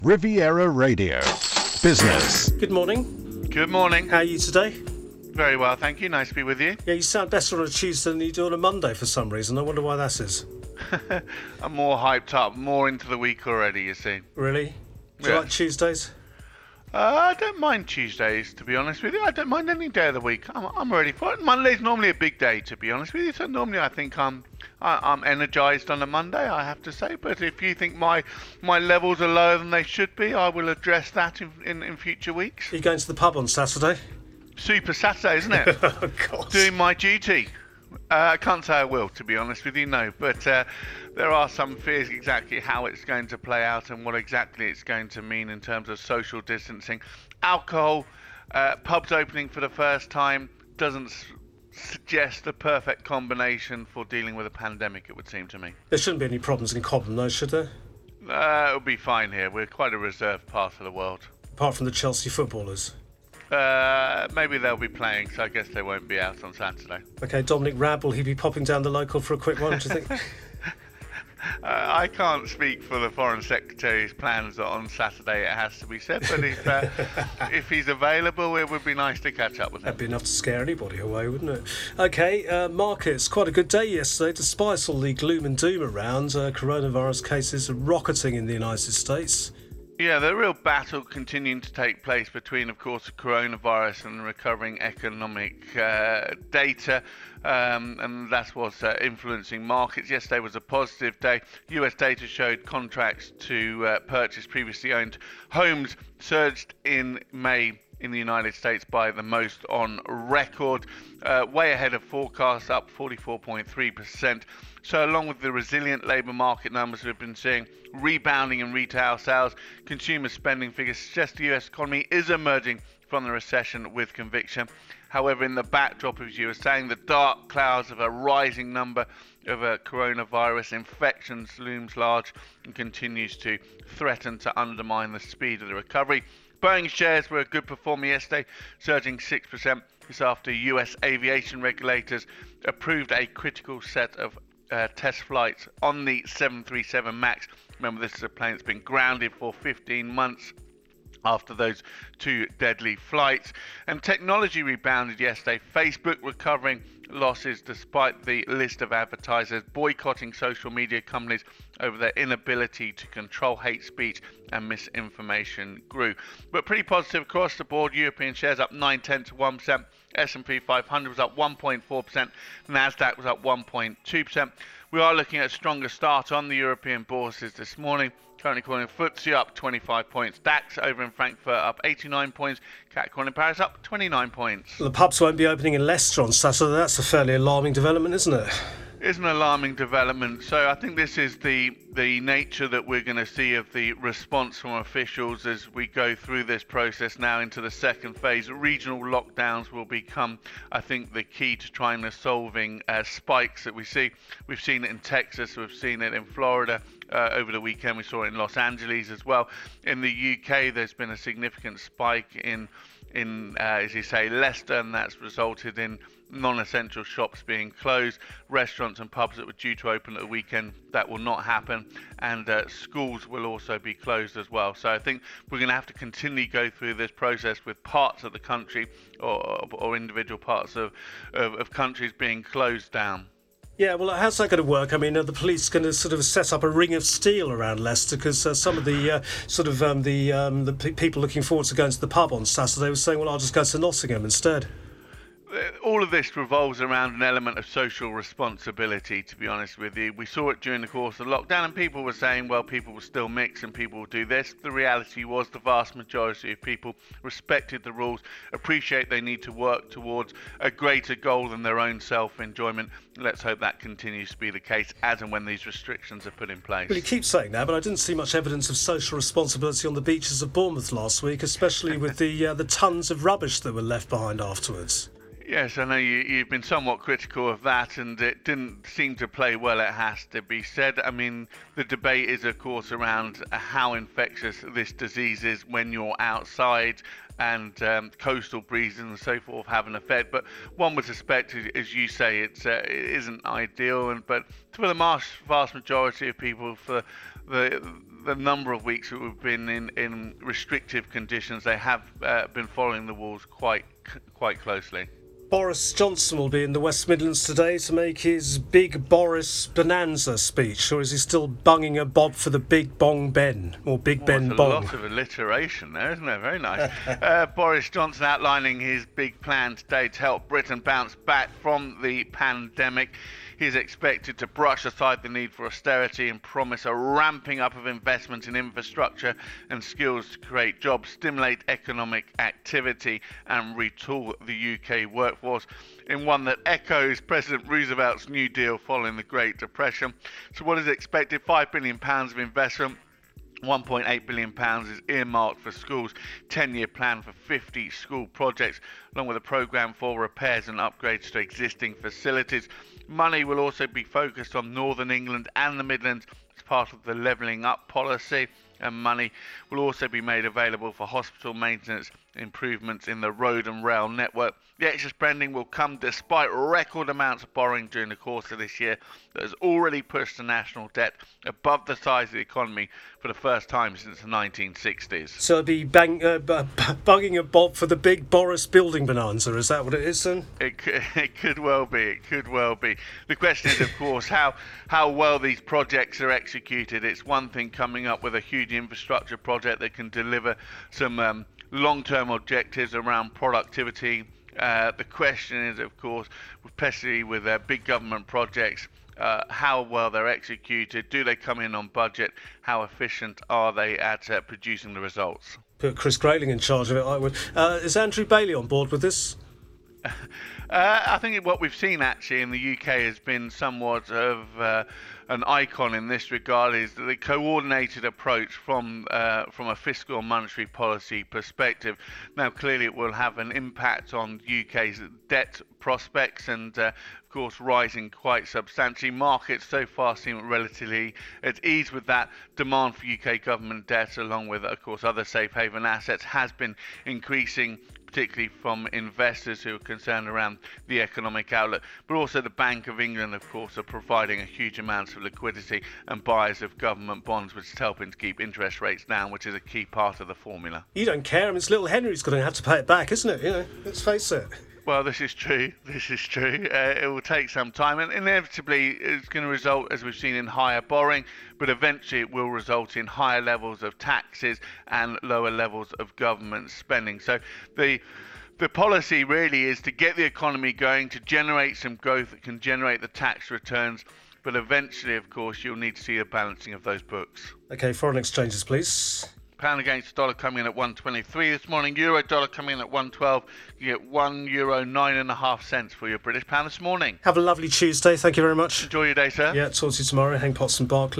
Riviera Radio. Business. Good morning. Good morning. How are you today? Very well, thank you. Nice to be with you. Yeah, you sound better on a Tuesday than you do on a Monday for some reason. I wonder why that is. I'm more hyped up, more into the week already, you see. Really? Do you Yeah. like Tuesdays? I don't mind Tuesdays, to be honest with you. I don't mind any day of the week. I'm ready for it. Monday's normally a big day, to be honest with you. So normally I think I'm energised on a Monday, I have to say. But if you think my levels are lower than they should be, I will address that in future weeks. Are you going to the pub on Saturday? Super Saturday, isn't it? Oh, God. Doing my duty. I can't say I will, to be honest with you, no. But there are some fears exactly how it's going to play out and what exactly it's going to mean in terms of social distancing. Alcohol, pubs opening for the first time doesn't suggest the perfect combination for dealing with a pandemic, it would seem to me. There shouldn't be any problems in Cobham, though, should there? It'll be fine here. We're quite a reserved part of the world. Apart from the Chelsea footballers. Maybe they'll be playing, so I guess they won't be out on Saturday. OK, Dominic Raab, will he be popping down the local for a quick one, do you think? I can't speak for the Foreign Secretary's plans on Saturday, it has to be said, but if he's available, it would be nice to catch up with him. That'd be enough to scare anybody away, wouldn't it? OK, markets. Quite a good day yesterday, despite all the gloom and doom around. Coronavirus cases are rocketing in the United States. Yeah, the real battle continuing to take place between, of course, the coronavirus and recovering economic data, and that's what's influencing markets. Yesterday was a positive day. US data showed contracts to purchase previously owned homes surged in May in the United States by the most on record, way ahead of forecasts, up 44.3%. So along with the resilient labour market numbers we've been seeing, rebounding in retail sales, consumer spending figures suggest the US economy is emerging from the recession with conviction. However, in the backdrop, as you were saying, the dark clouds of a rising number of coronavirus infections looms large and continues to threaten to undermine the speed of the recovery. Boeing shares were a good performer yesterday, surging 6%. This after US aviation regulators approved a critical set of test flights on the 737 MAX. Remember, this is a plane that's been grounded for 15 months after those two deadly flights. And technology rebounded yesterday. Facebook recovering losses despite the list of advertisers boycotting social media companies over their inability to control hate speech and misinformation grew. But pretty positive across the board. European shares up 0.9 to 1%. S&P 500 was up 1.4%. Nasdaq was up 1.2%. We are looking at a stronger start on the European bourses this morning. Currently calling FTSE up 25 points. DAX over in Frankfurt up 89 points. CAC calling Paris up 29 points. Well, the pubs won't be opening in Leicester on Saturday. That's a fairly alarming development, isn't it? It's an alarming development. So I think this is the nature that we're going to see of the response from officials as we go through this process now into the second phase. Regional lockdowns will become, I think, the key to trying to solving spikes that we see. We've seen it in Texas, we've seen it in Florida. Over the weekend, we saw it in Los Angeles as well. In the UK, there's been a significant spike in as you say, Leicester, and that's resulted in non-essential shops being closed, restaurants and pubs that were due to open at the weekend, that will not happen, and schools will also be closed as well. So I think we're going to have to continually go through this process with parts of the country or individual parts of countries being closed down. Yeah, well, how's that going to work? I mean, are the police going to sort of set up a ring of steel around Leicester? Because some of the people looking forward to going to the pub on Saturday were saying, well, I'll just go to Nottingham instead. All of this revolves around an element of social responsibility, to be honest with you. We saw it during the course of lockdown, and people were saying, well, people will still mix and people will do this. The reality was the vast majority of people respected the rules, appreciate they need to work towards a greater goal than their own self-enjoyment. Let's hope that continues to be the case as and when these restrictions are put in place. Well, you keep saying that, but I didn't see much evidence of social responsibility on the beaches of Bournemouth last week, especially with the tons of rubbish that were left behind afterwards. Yes, I know you've been somewhat critical of that, and it didn't seem to play well, it has to be said. I mean, the debate is, of course, around how infectious this disease is when you're outside, and coastal breezes and so forth have an effect. But one would suspect, as you say, it isn't ideal. But for the vast majority of people, for the number of weeks that we've been in restrictive conditions, they have been following the rules quite closely. Boris Johnson will be in the West Midlands today to make his Big Boris Bonanza speech, or is he still bunging a bob for the Big Bong Ben, or Big Ben Bong? Bong? A lot of alliteration there, isn't there? Very nice. Boris Johnson outlining his big plan today to help Britain bounce back from the pandemic. He's expected to brush aside the need for austerity and promise a ramping up of investment in infrastructure and skills to create jobs, stimulate economic activity and retool the UK workforce in one that echoes President Roosevelt's New Deal following the Great Depression. So what is expected? £5 billion of investment. £1.8 billion is earmarked for schools, 10-year plan for 50 school projects, along with a programme for repairs and upgrades to existing facilities. Money will also be focused on Northern England and the Midlands as part of the levelling up policy, and money will also be made available for hospital maintenance, improvements in the road and rail network. The extra spending will come despite record amounts of borrowing during the course of this year that has already pushed the national debt above the size of the economy for the first time since the 1960s. So it'll be bugging a bob for the Big Boris building bonanza, is that what it is then? It could well be. It could well be. The question is, of course, how well these projects are executed. It's one thing coming up with a huge infrastructure project that can deliver some long-term objectives around productivity. The question is, of course, especially with big government projects, how well they're executed. Do they come in on budget? How efficient are they at producing the results? Put Chris Grayling in charge of it, I would. Is Andrew Bailey on board with this? I think what we've seen actually in the UK has been somewhat of an icon in this regard, is the coordinated approach from a fiscal and monetary policy perspective. Now, clearly it will have an impact on UK's debt prospects and of course rising quite substantially. Markets so far seem relatively at ease with that. Demand for UK government debt, along with of course other safe haven assets, has been increasing, particularly from investors who are concerned around the economic outlook. But also the Bank of England, of course, are providing a huge amount of liquidity, and buyers of government bonds, which is helping to keep interest rates down, which is a key part of the formula. You don't care. I mean, it's little Henry's going to have to pay it back, isn't it? You know, let's face it. Well, this is true. It will take some time, and inevitably it's going to result, as we've seen, in higher borrowing, but eventually it will result in higher levels of taxes and lower levels of government spending. So the policy really is to get the economy going, to generate some growth that can generate the tax returns, but eventually, of course, you'll need to see a balancing of those books. Okay, foreign exchanges, please. Pound against the dollar coming in at 123 this morning. Euro dollar coming in at 112. You get €1 9.5 cents for your British pound this morning. Have a lovely Tuesday. Thank you very much. Enjoy your day, sir. Yeah, talk to you tomorrow. Hank Potts and Barclay.